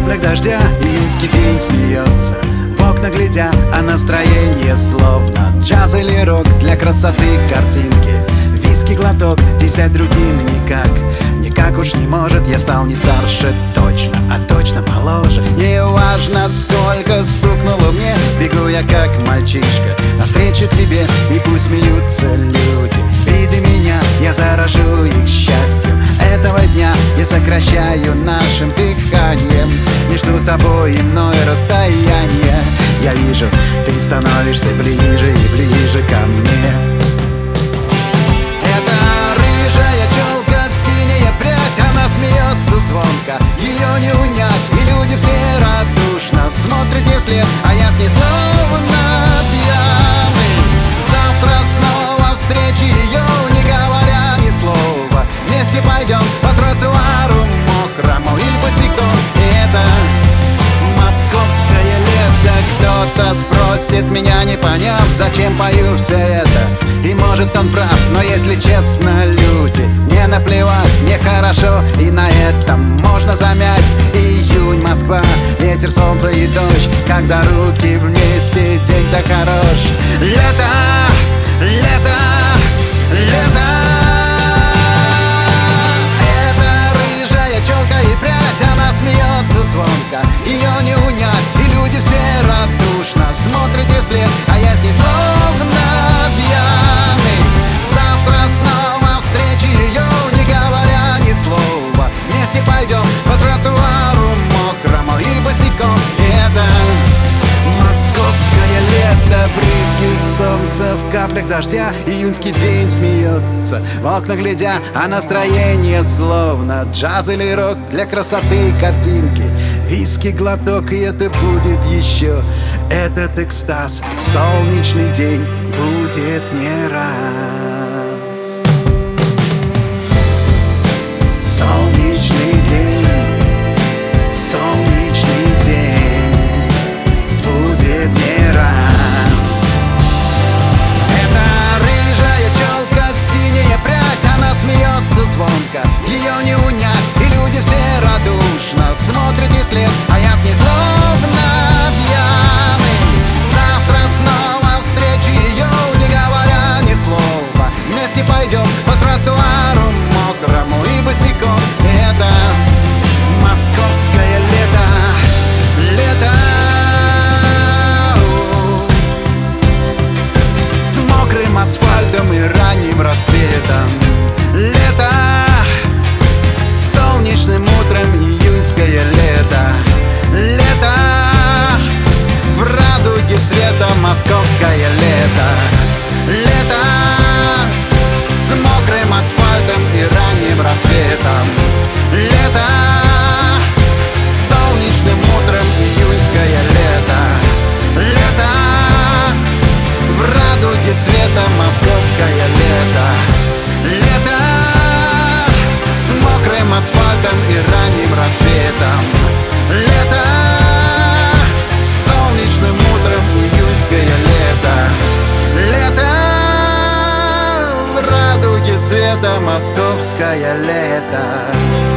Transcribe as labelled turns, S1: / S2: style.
S1: каплях дождя июньский день смеется, в окна глядя, а настроение словно джаз или рок. Для красоты картинки виски глоток, здесь дать другим никак. Никак уж не может, я стал не старше точно, а точно моложе. Не важно, сколько стукнуло мне, бегу я как мальчишка навстречу к тебе, и пусть смеются люди. Видя меня, я заражу их счастьем этого дня. Я сокращаю нашим дыханием между тобой и мной расстояние. Я вижу, ты становишься ближе и ближе ко мне. Это рыжая челка, синяя прядь, она смеется звонко, ее не унять. И люди все радушно смотрят ей вслед, а я с ней словно пьяный. Завтра снова встречу ее, не говоря ни слова. Вместе пойдем по тротуару мокрому и босиком. И это московское лето. Кто-то спросит меня, не поняв, зачем пою все это. И может он прав, но если честно, люди, мне наплевать, мне хорошо, и на этом можно замять. Июнь, Москва, ветер, солнце и дождь, когда руки вместе, день так хорош. Лето, лето, лето. Это рыжая челка и прядь, она смеется звонко, ее не унять. И люди все радушно смотрят ей вслед, а я с ней словно пьяный. Завтра снова встречу ее, не говоря ни слова. Вместе пойдем по тротуару мокрому и босиком. И это московское лето, брызги солнца в каплях дождя, июньский день смеется, в окна глядя, а настроение словно джаз или рок. Для красоты картинки виски глоток, и это будет еще этот экстаз. Солнечный день будет не раз. Солнечный день, солнечный день будет не раз. Это рыжая челка, синяя прядь, она смеется звонко, ее не унять. И люди все радушно смотрят ей вслед, а я с ней словно пьяный. Завтра снова встречу ее, не говоря ни слова. Вместе пойдем по тротуару мокрому и босиком. Это московское лето, лето. С мокрым асфальтом и ранним рассветом. Лето, с солнечным утром, июньское лето. Лето, в радуге света, московское лето. Лето, с мокрым асфальтом и ранним рассветом. Лето, с солнечным утром, июньское лето. Лето, в радуге света, московское лето. Лето, с мокрым асфальтом и ранним рассветом. Лето, с солнечным утром, июньское лето. Лето, в радуге света, московское лето.